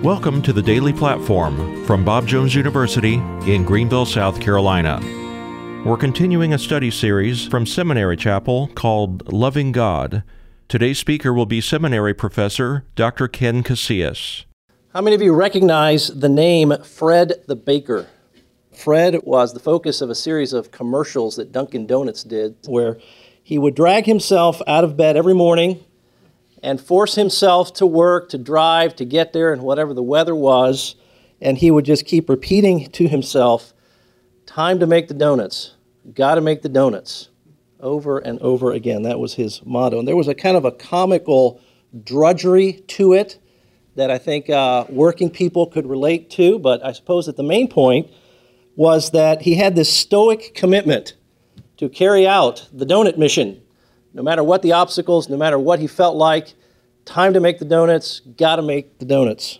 Welcome to the Daily Platform from Bob Jones University in Greenville, South Carolina. We're continuing a study series from Seminary Chapel called Loving God. Today's speaker will be seminary professor Dr. Ken Casillas. How many of you recognize the name Fred the Baker? Fred was the focus of a series of commercials that Dunkin' Donuts did, where he would drag himself out of bed every morning and force himself to work, to drive, to get there, and whatever the weather was, and he would just keep repeating to himself, time to make the donuts, got to make the donuts, over and over again. That was his motto. And there was a kind of a comical drudgery to it that I think working people could relate to, but I suppose that the main point was that he had this stoic commitment to carry out the donut mission. No matter what the obstacles, no matter what he felt like, time to make the donuts, got to make the donuts.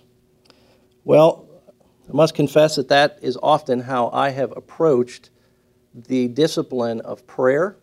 Well, I must confess that that is often how I have approached the discipline of prayer,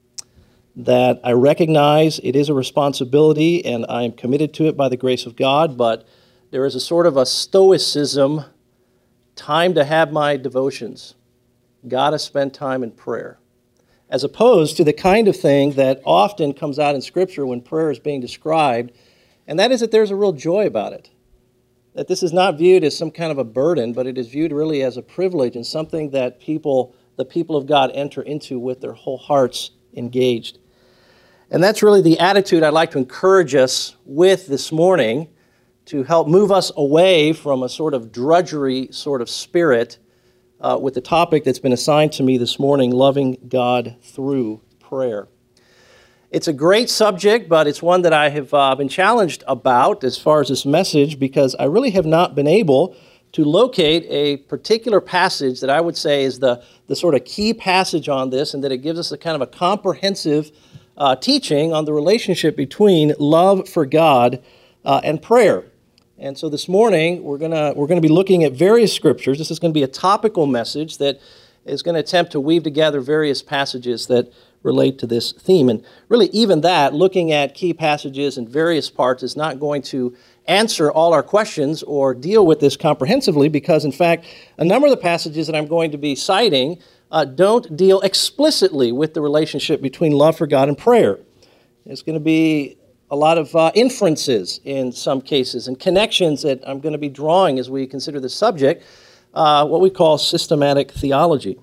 that I recognize it is a responsibility and I am committed to it by the grace of God, but there is a sort of a stoicism, time to have my devotions, got to spend time in prayer, as opposed to the kind of thing that often comes out in Scripture when prayer is being described, and that is that there's a real joy about it. That this is not viewed as some kind of a burden, but it is viewed really as a privilege and something that the people of God enter into with their whole hearts engaged. And that's really the attitude I'd like to encourage us with this morning to help move us away from a sort of drudgery sort of spirit with the topic that's been assigned to me this morning, loving God through prayer. It's a great subject, but it's one that I have been challenged about as far as this message, because I really have not been able to locate a particular passage that I would say is the sort of key passage on this, and that it gives us a kind of a comprehensive teaching on the relationship between love for God and prayer. And so this morning, we're gonna be looking at various scriptures. This is going to be a topical message that is going to attempt to weave together various passages that relate to this theme. And really, even that, looking at key passages in various parts, is not going to answer all our questions or deal with this comprehensively, because, in fact, a number of the passages that I'm going to be citing don't deal explicitly with the relationship between love for God and prayer. It's going to be a lot of inferences in some cases and connections that I'm going to be drawing as we consider this subject, what we call systematic theology.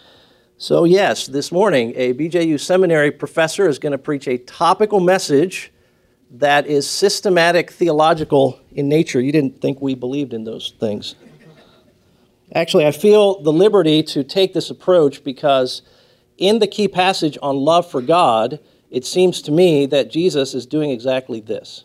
So yes, this morning a BJU seminary professor is going to preach a topical message that is systematic theological in nature. You didn't think we believed in those things. Actually, I feel the liberty to take this approach because in the key passage on love for God, it seems to me that Jesus is doing exactly this.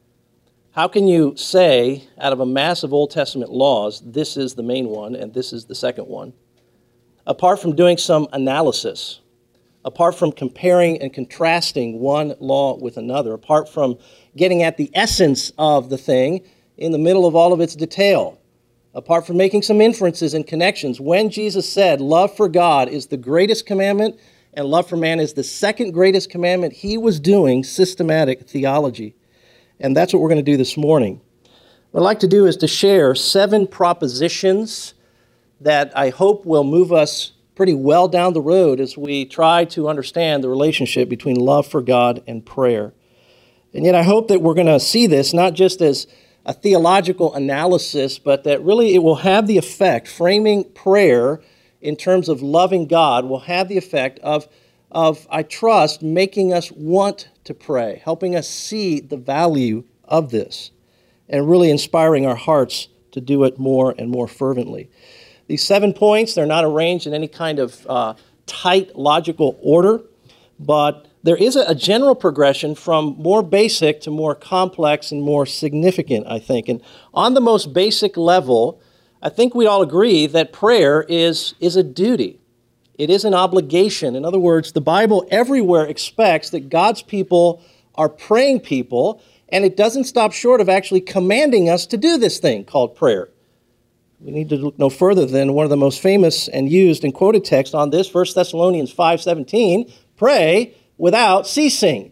How can you say, out of a mass of Old Testament laws, this is the main one and this is the second one, apart from doing some analysis, apart from comparing and contrasting one law with another, apart from getting at the essence of the thing in the middle of all of its detail, apart from making some inferences and connections? When Jesus said love for God is the greatest commandment and love for man is the second greatest commandment, he was doing systematic theology. And that's what we're going to do this morning. What I'd like to do is to share 7 propositions that I hope will move us pretty well down the road as we try to understand the relationship between love for God and prayer. And yet I hope that we're going to see this not just as a theological analysis, but that really it will have the effect, framing prayer in terms of loving God, will have the effect of, I trust, making us want to pray, helping us see the value of this, and really inspiring our hearts to do it more and more fervently. These 7 points, they're not arranged in any kind of tight logical order, but there is a general progression from more basic to more complex and more significant, I think. And on the most basic level, I think we all agree that prayer is a duty. It is an obligation. In other words, the Bible everywhere expects that God's people are praying people, and it doesn't stop short of actually commanding us to do this thing called prayer. We need to look no further than one of the most famous and used and quoted texts on this, 1 Thessalonians 5:17, pray without ceasing.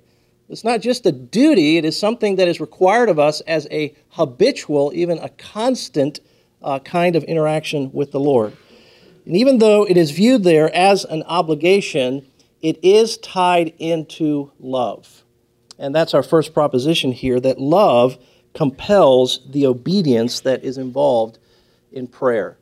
It's not just a duty, it is something that is required of us as a habitual, even a constant kind of interaction with the Lord. And even though it is viewed there as an obligation, it is tied into love. And that's our first proposition here, that love compels the obedience that is involved in prayer.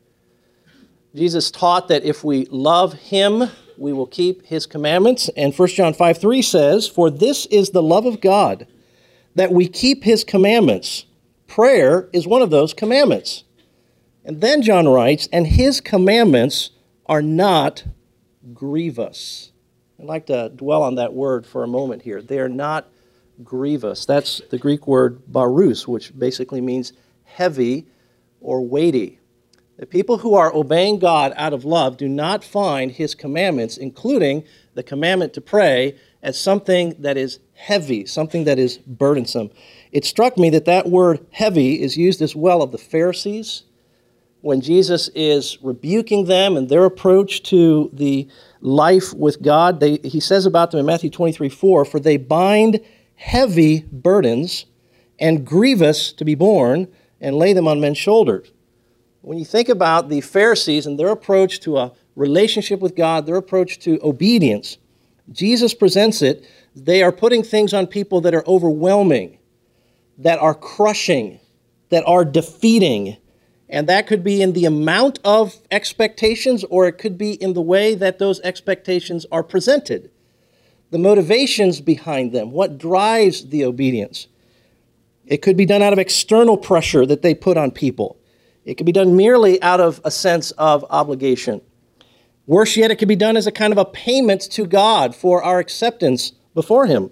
Jesus taught that if we love Him, we will keep His commandments. And 1 John 5:3 says, "For this is the love of God, that we keep His commandments." Prayer is one of those commandments. And then John writes, "And His commandments are not grievous." I'd like to dwell on that word for a moment here. They are not grievous. That's the Greek word barus, which basically means heavy or weighty. The people who are obeying God out of love do not find His commandments, including the commandment to pray, as something that is heavy, something that is burdensome. It struck me that that word heavy is used as well of the Pharisees when Jesus is rebuking them and their approach to the life with God. He says about them in Matthew 23:4, "For they bind heavy burdens and grievous to be borne and lay them on men's shoulders." When you think about the Pharisees and their approach to a relationship with God, their approach to obedience, Jesus presents it, they are putting things on people that are overwhelming, that are crushing, that are defeating. And that could be in the amount of expectations, or it could be in the way that those expectations are presented. The motivations behind them, what drives the obedience. It could be done out of external pressure that they put on people. It could be done merely out of a sense of obligation. Worse yet, it could be done as a kind of a payment to God for our acceptance before Him.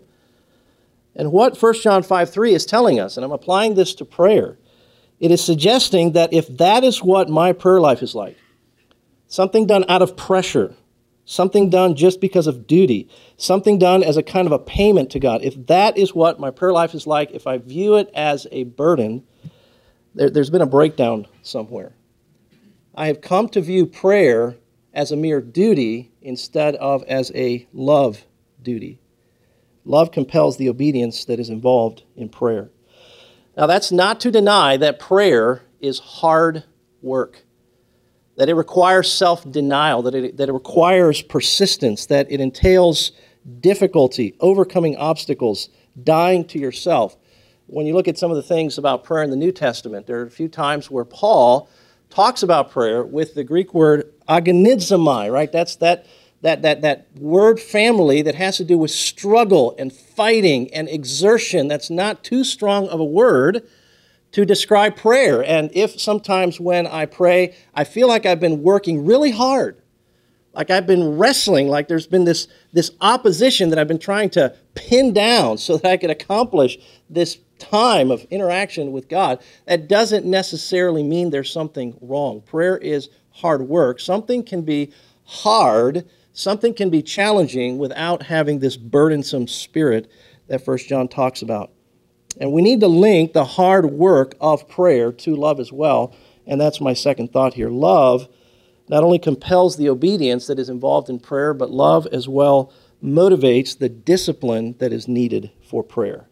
And what 1 John 5:3 is telling us, and I'm applying this to prayer, it is suggesting that if that is what my prayer life is like, something done out of pressure, something done just because of duty, something done as a kind of a payment to God, if that is what my prayer life is like, if I view it as a burden, there's been a breakdown somewhere. I have come to view prayer as a mere duty instead of as a love duty. Love compels the obedience that is involved in prayer. Now, that's not to deny that prayer is hard work, that it requires self-denial, that it requires persistence, that it entails difficulty, overcoming obstacles, dying to yourself. When you look at some of the things about prayer in the New Testament, there are a few times where Paul talks about prayer with the Greek word agonizomai, right? That's that word family that has to do with struggle and fighting and exertion. That's not too strong of a word to describe prayer. And if sometimes when I pray, I feel like I've been working really hard, like I've been wrestling, like there's been this opposition that I've been trying to pin down so that I could accomplish this time of interaction with God, that doesn't necessarily mean there's something wrong. Prayer is hard work. Something can be hard, something can be challenging without having this burdensome spirit that 1 John talks about. And we need to link the hard work of prayer to love as well, and that's my second thought here. Love not only compels the obedience that is involved in prayer, but love as well motivates the discipline that is needed for prayer.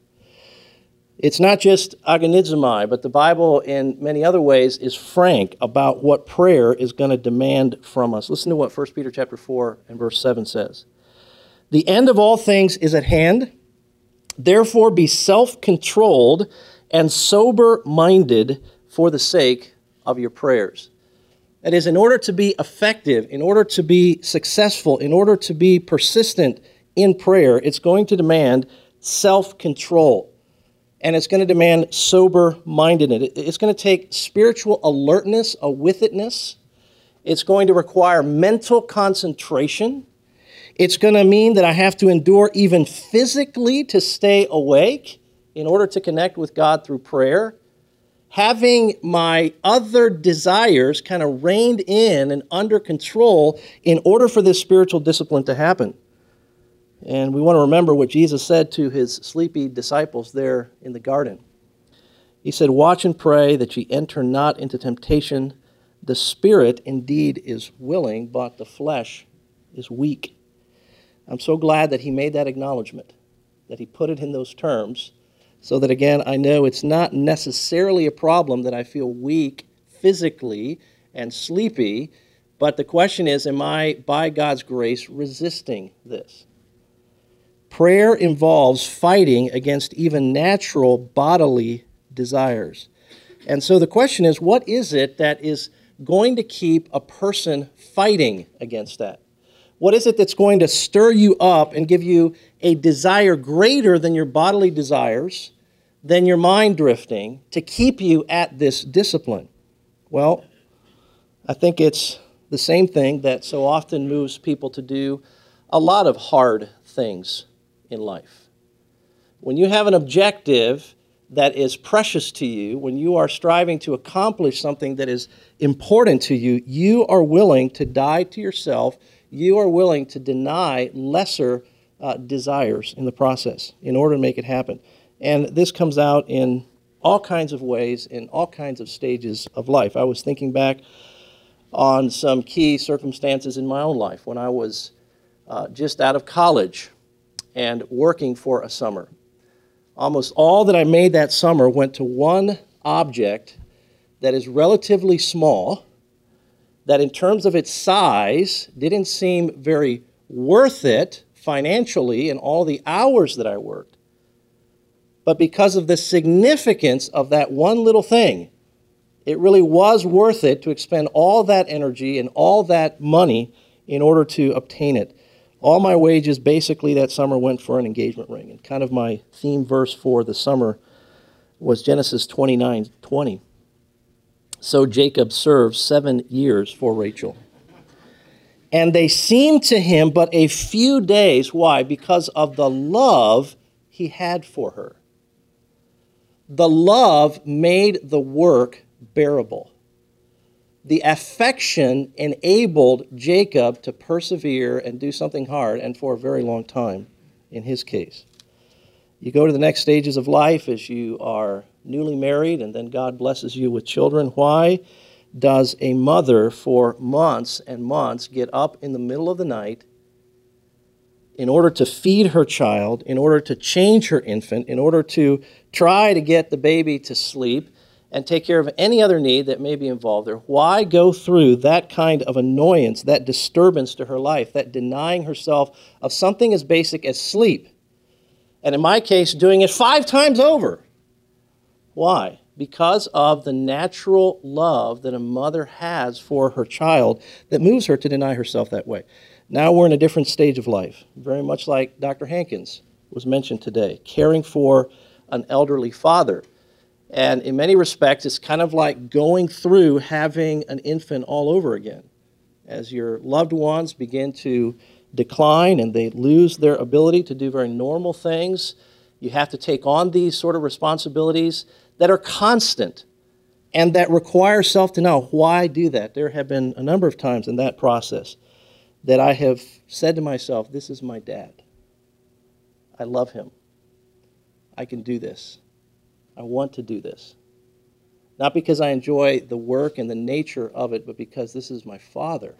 It's not just agonizomai, but the Bible in many other ways is frank about what prayer is going to demand from us. Listen to what 1 Peter chapter 4 and verse 7 says. "The end of all things is at hand. Therefore be self-controlled and sober-minded for the sake of your prayers." That is, in order to be effective, in order to be successful, in order to be persistent in prayer, it's going to demand self-control. And it's going to demand sober-mindedness. It's going to take spiritual alertness, a with-itness. It's going to require mental concentration. It's going to mean that I have to endure even physically to stay awake in order to connect with God through prayer. Having my other desires kind of reined in and under control in order for this spiritual discipline to happen. And we want to remember what Jesus said to His sleepy disciples there in the garden. He said, "Watch and pray that ye enter not into temptation. The spirit indeed is willing, but the flesh is weak." I'm so glad that He made that acknowledgement, that he put it in those terms, so that, again, I know it's not necessarily a problem that I feel weak physically and sleepy, but the question is, am I, by God's grace, resisting this? Prayer involves fighting against even natural bodily desires. And so the question is, what is it that is going to keep a person fighting against that? What is it that's going to stir you up and give you a desire greater than your bodily desires, than your mind drifting, to keep you at this discipline? Well, I think it's the same thing that so often moves people to do a lot of hard things in life. When you have an objective that is precious to you, when you are striving to accomplish something that is important to you, you are willing to die to yourself. You are willing to deny lesser desires in the process in order to make it happen. And this comes out in all kinds of ways, in all kinds of stages of life. I was thinking back on some key circumstances in my own life when I was just out of college and working for a summer. Almost all that I made that summer went to one object that is relatively small, that in terms of its size didn't seem very worth it financially in all the hours that I worked. But because of the significance of that one little thing, it really was worth it to expend all that energy and all that money in order to obtain it. All my wages basically that summer went for an engagement ring. And kind of my theme verse for the summer was Genesis 29:20. So Jacob served 7 years for Rachel. And they seemed to him but a few days. Why? Because of the love he had for her. The love made the work bearable. The affection enabled Jacob to persevere and do something hard, and for a very long time in his case. You go to the next stages of life as you are newly married, and then God blesses you with children. Why does a mother for months and months get up in the middle of the night in order to feed her child, in order to change her infant, in order to try to get the baby to sleep, and take care of any other need that may be involved there? Why go through that kind of annoyance, that disturbance to her life, that denying herself of something as basic as sleep? And in my case, doing it 5 times over. Why? Because of the natural love that a mother has for her child that moves her to deny herself that way. Now we're in a different stage of life, very much like Dr. Hankins was mentioned today, caring for an elderly father. And in many respects, it's kind of like going through having an infant all over again. As your loved ones begin to decline and they lose their ability to do very normal things, you have to take on these sort of responsibilities that are constant and that require self-denial. Why do that? There have been a number of times in that process that I have said to myself, this is my dad. I love him. I can do this. I want to do this. Not because I enjoy the work and the nature of it, but because this is my father.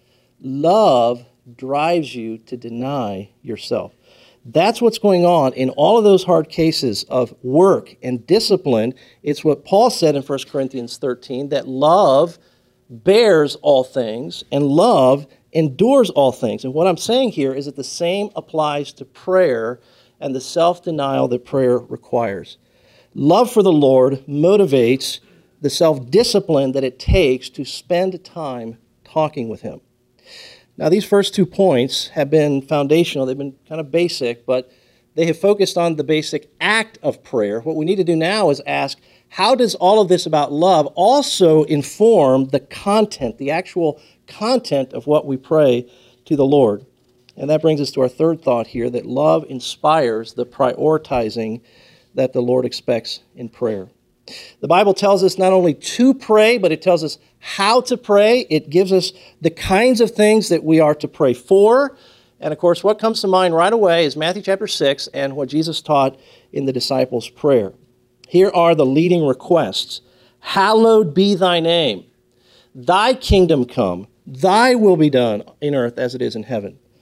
Love drives you to deny yourself. That's what's going on in all of those hard cases of work and discipline. It's what Paul said in 1 Corinthians 13, that love bears all things and love endures all things. And what I'm saying here is that the same applies to prayer and the self-denial that prayer requires. Love for the Lord motivates the self-discipline that it takes to spend time talking with Him. Now, these first 2 points have been foundational. They've been kind of basic, but they have focused on the basic act of prayer. What we need to do now is ask, how does all of this about love also inform the content, the actual content of what we pray to the Lord? And that brings us to our third thought here, that love inspires the prioritizing that the Lord expects in prayer. The Bible tells us not only to pray, but it tells us how to pray. It gives us the kinds of things that we are to pray for. And of course, what comes to mind right away is Matthew chapter 6 and what Jesus taught in the disciples' prayer. Here are the leading requests. Hallowed be thy name. Thy kingdom come. Thy will be done in earth as it is in heaven.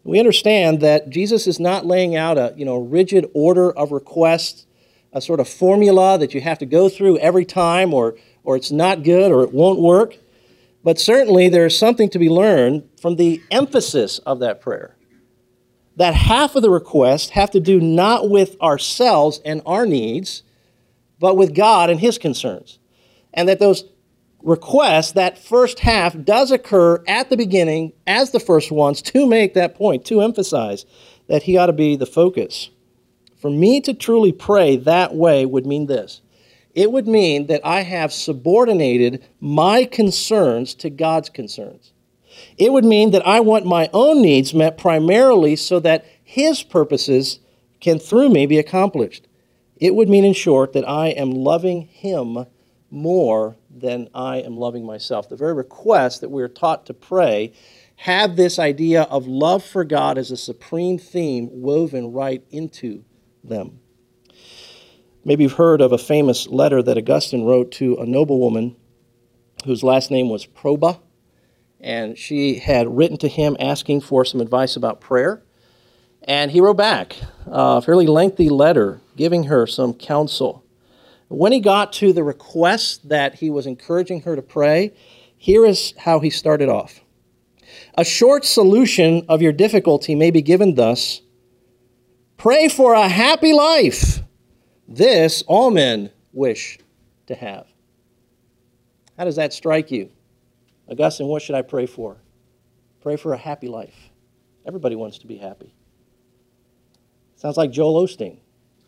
We understand that Jesus is not laying out a rigid order of requests, a sort of formula that you have to go through every time, or it's not good or it won't work. But certainly there is something to be learned from the emphasis of that prayer. That half of the requests have to do not with ourselves and our needs, but with God and His concerns. And that those requests, that first half, does occur at the beginning as the first ones to make that point, to emphasize that He ought to be the focus. For me to truly pray that way would mean this. It would mean that I have subordinated my concerns to God's concerns. It would mean that I want my own needs met primarily so that His purposes can, through me, be accomplished. It would mean, in short, that I am loving Him more than I am loving myself. The very requests that we're taught to pray have this idea of love for God as a supreme theme woven right into them. Maybe you've heard of a famous letter that Augustine wrote to a noblewoman whose last name was Proba, and she had written to him asking for some advice about prayer. And he wrote back a fairly lengthy letter giving her some counsel. When he got to the request that he was encouraging her to pray, here is how he started off. A short solution of your difficulty may be given thus: pray for a happy life. This all men wish to have. How does that strike you? Augustine, what should I pray for? Pray for a happy life. Everybody wants to be happy. Sounds like Joel Osteen.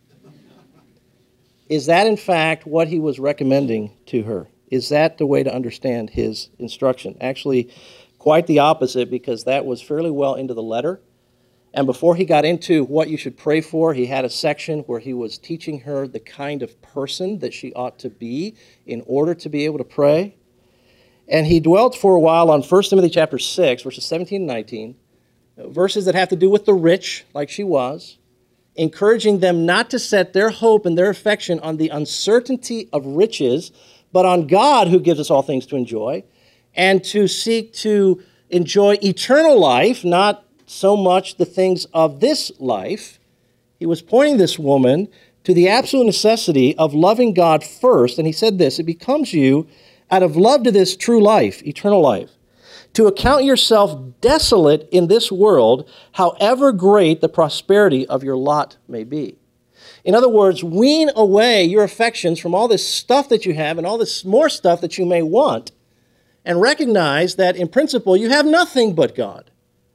Is that, in fact, what he was recommending to her? Is that the way to understand his instruction? Actually, quite the opposite, because that was fairly well into the letter. And before he got into what you should pray for, he had a section where he was teaching her the kind of person that she ought to be in order to be able to pray. And he dwelt for a while on 1 Timothy chapter 6, verses 17 and 19, verses that have to do with the rich, like she was, encouraging them not to set their hope and their affection on the uncertainty of riches, but on God who gives us all things to enjoy, and to seek to enjoy eternal life, not so much the things of this life. He was pointing this woman to the absolute necessity of loving God first, and he said this: it becomes you, out of love to this true life, eternal life, to account yourself desolate in this world, however great the prosperity of your lot may be. In other words, wean away your affections from all this stuff that you have and all this more stuff that you may want, and recognize that in principle you have nothing but God.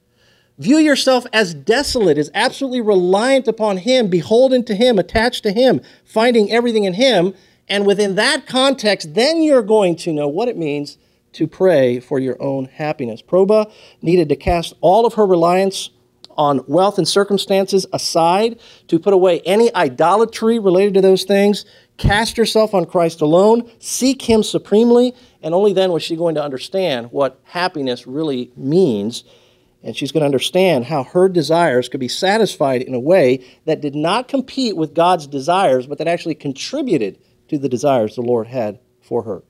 View yourself as desolate, as absolutely reliant upon Him, beholden to Him, attached to Him, finding everything in Him. And within that context, then you're going to know what it means to pray for your own happiness. Proba needed to cast all of her reliance on wealth and circumstances aside, to put away any idolatry related to those things, cast herself on Christ alone, seek Him supremely, and only then was she going to understand what happiness really means. And she's going to understand how her desires could be satisfied in a way that did not compete with God's desires, but that actually contributed to the desires the Lord had for her.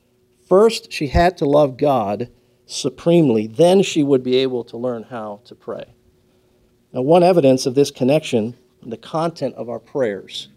First, she had to love God supremely. Then she would be able to learn how to pray. Now, one evidence of this connection in the content of our prayers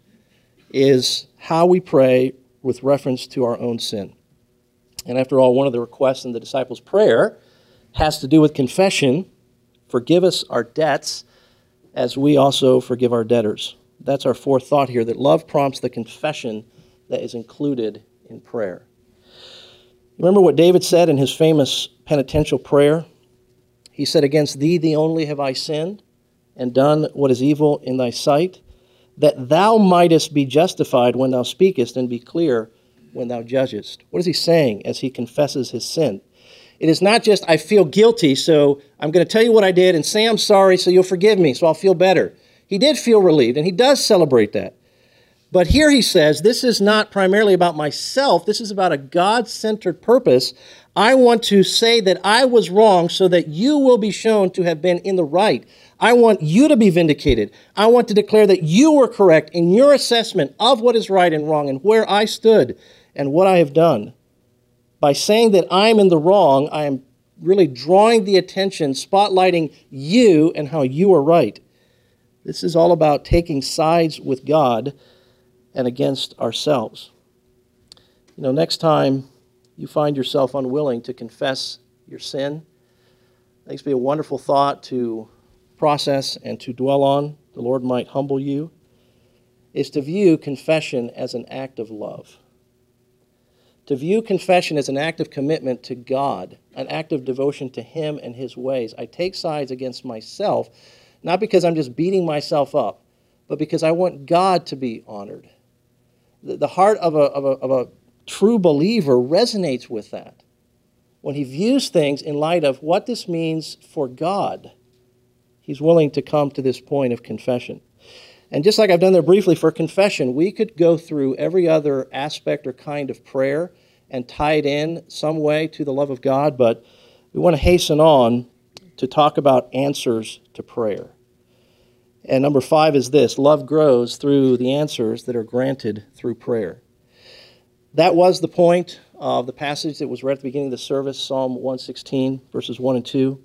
is how we pray with reference to our own sin. And after all, one of the requests in the disciples' prayer has to do with confession. Forgive us our debts as we also forgive our debtors. That's our fourth thought here, that love prompts the confession that is included in prayer. Remember what David said in his famous penitential prayer? He said, "Against thee, thee only have I sinned, and done what is evil in thy sight, that thou mightest be justified when thou speakest, and be clear when thou judgest." What is he saying as he confesses his sin? It is not just, I feel guilty, so I'm going to tell you what I did and say I'm sorry so you'll forgive me, so I'll feel better. He did feel relieved, and he does celebrate that. But here he says, this is not primarily about myself. This is about a God-centered purpose. I want to say that I was wrong so that you will be shown to have been in the right. I want you to be vindicated. I want to declare that you were correct in your assessment of what is right and wrong and where I stood and what I have done. By saying that I'm in the wrong, I am really drawing the attention, spotlighting you and how you are right. This is all about taking sides with God and against ourselves. Next time you find yourself unwilling to confess your sin, I think it'd be a wonderful thought to process and to dwell on. The Lord might humble you, is to view confession as an act of love. To view confession as an act of commitment to God, an act of devotion to Him and His ways. I take sides against myself, not because I'm just beating myself up, but because I want God to be honored. The heart of a true believer resonates with that when he views things in light of what this means for God. He's willing to come to this point of confession. And just like I've done there briefly for confession, we could go through every other aspect or kind of prayer and tie it in some way to the love of God, but we want to hasten on to talk about answers to prayer. And number 5 is this: love grows through the answers that are granted through prayer. That was the point of the passage that was read at the beginning of the service, Psalm 116, verses 1 and 2.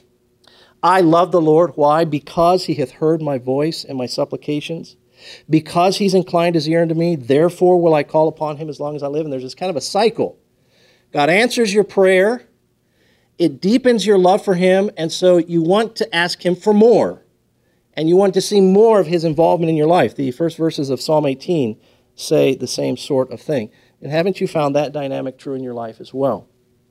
I love the Lord. Why? Because He hath heard my voice and my supplications. Because He's inclined His ear unto me, therefore will I call upon Him as long as I live. And there's this kind of a cycle. God answers your prayer. It deepens your love for Him, and so you want to ask Him for more. And you want to see more of His involvement in your life. The first verses of Psalm 18 say the same sort of thing. And haven't you found that dynamic true in your life as well?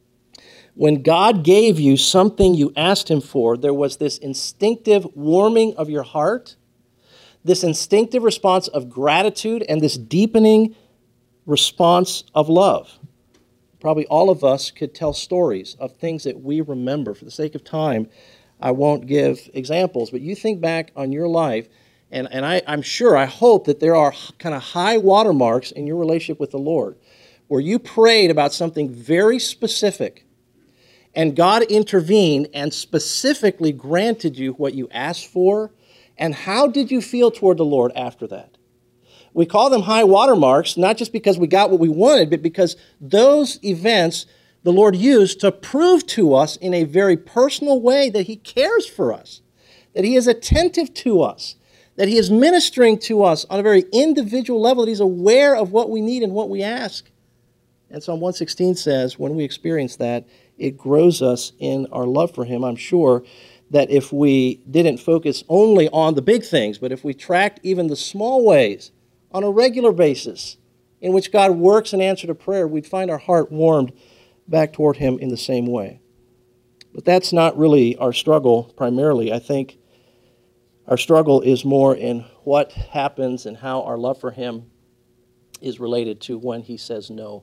When God gave you something you asked Him for, there was this instinctive warming of your heart, this instinctive response of gratitude, and this deepening response of love. Probably all of us could tell stories of things that we remember. For the sake of time, I won't give examples, but you think back on your life, and I'm sure, I hope that there are kind of high watermarks in your relationship with the Lord, where you prayed about something very specific, and God intervened and specifically granted you what you asked for. And how did you feel toward the Lord after that? We call them high watermarks, not just because we got what we wanted, but because those events the Lord used to prove to us in a very personal way that He cares for us, that He is attentive to us, that He is ministering to us on a very individual level, that He's aware of what we need and what we ask. And Psalm 116 says, when we experience that, it grows us in our love for Him. I'm sure that if we didn't focus only on the big things, but if we tracked even the small ways on a regular basis in which God works in answer to prayer, we'd find our heart warmed back toward Him in the same way. But that's not really our struggle primarily. I think our struggle is more in what happens and how our love for Him is related to when He says no,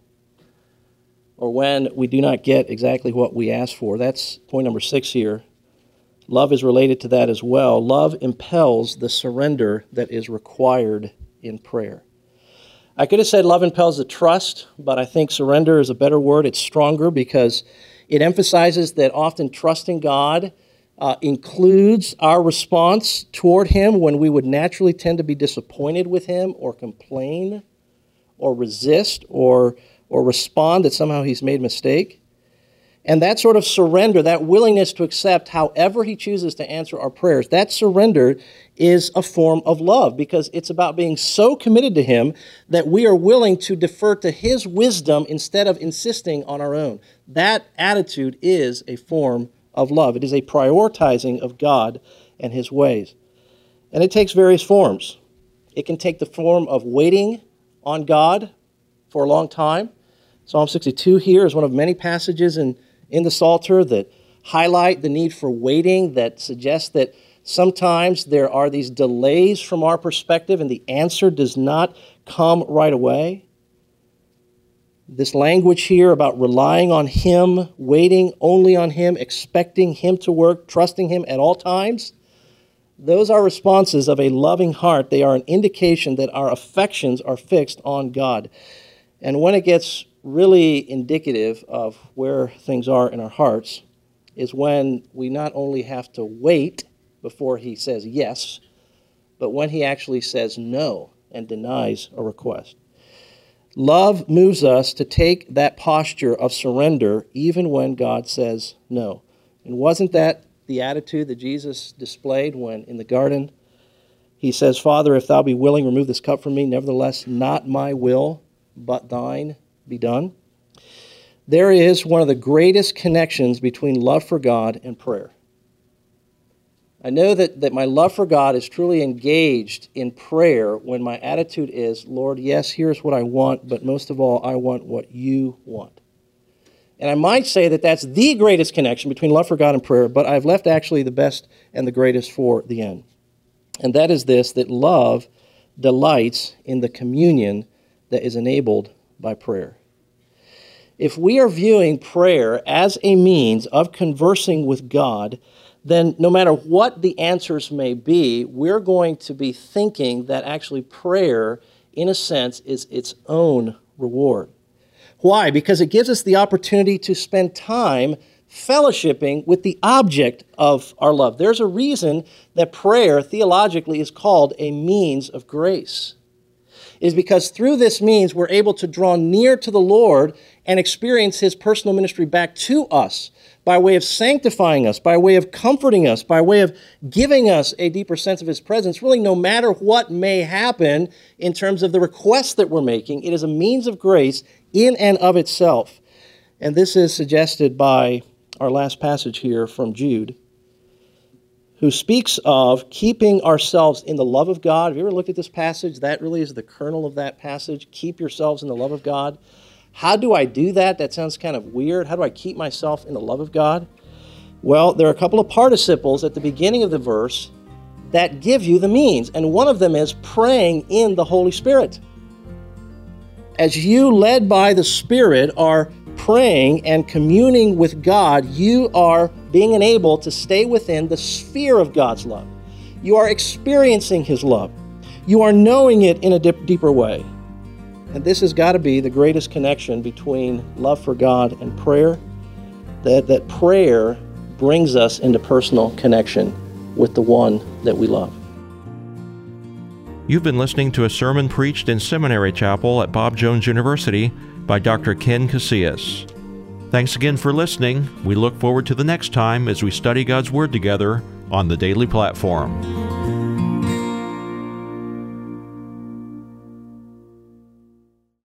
or when we do not get exactly what we ask for. That's point number 6 here. Love is related to that as well. Love impels the surrender that is required in prayer. I could have said love impels the trust, but I think surrender is a better word. It's stronger because it emphasizes that often trusting God includes our response toward Him when we would naturally tend to be disappointed with Him or complain or resist or respond that somehow He's made a mistake. And that sort of surrender, that willingness to accept however He chooses to answer our prayers, that surrender is a form of love because it's about being so committed to Him that we are willing to defer to His wisdom instead of insisting on our own. That attitude is a form of love. It is a prioritizing of God and His ways. And it takes various forms. It can take the form of waiting on God for a long time. Psalm 62 here is one of many passages in the Psalter that highlight the need for waiting, that suggest that sometimes there are these delays from our perspective and the answer does not come right away. This language here about relying on Him, waiting only on Him, expecting Him to work, trusting Him at all times, those are responses of a loving heart. They are an indication that our affections are fixed on God. And when it gets really indicative of where things are in our hearts is when we not only have to wait before He says yes, but when He actually says no and denies a request. Love moves us to take that posture of surrender even when God says no. And wasn't that the attitude that Jesus displayed when in the garden he says, Father, if thou be willing, remove this cup from me. Nevertheless, not my will, but thine be done. There is one of the greatest connections between love for God and prayer. I know that my love for God is truly engaged in prayer when my attitude is, Lord, yes, here's what I want, but most of all, I want what you want. And I might say that that's the greatest connection between love for God and prayer, but I've left actually the best and the greatest for the end. And that is this, that love delights in the communion that is enabled by prayer. If we are viewing prayer as a means of conversing with God, then no matter what the answers may be, we're going to be thinking that actually prayer, in a sense, is its own reward. Why? Because it gives us the opportunity to spend time fellowshipping with the object of our love. There's a reason that prayer, theologically, is called a means of grace. It is because through this means, we're able to draw near to the Lord and experience His personal ministry back to us by way of sanctifying us, by way of comforting us, by way of giving us a deeper sense of His presence. Really, no matter what may happen in terms of the requests that we're making, it is a means of grace in and of itself. And this is suggested by our last passage here from Jude, who speaks of keeping ourselves in the love of God. Have you ever looked at this passage? That really is the kernel of that passage. Keep yourselves in the love of God. How do I do that? That sounds kind of weird. How do I keep myself in the love of God? Well, there are a couple of participles at the beginning of the verse that give you the means, and one of them is praying in the Holy Spirit. As you, led by the Spirit, are praying and communing with God, you are being enabled to stay within the sphere of God's love. You are experiencing His love. You are knowing it in a deeper way. And this has got to be the greatest connection between love for God and prayer, that prayer brings us into personal connection with the one that we love. You've been listening to a sermon preached in Seminary Chapel at Bob Jones University by Dr. Ken Casillas. Thanks again for listening. We look forward to the next time as we study God's Word together on the Daily Platform.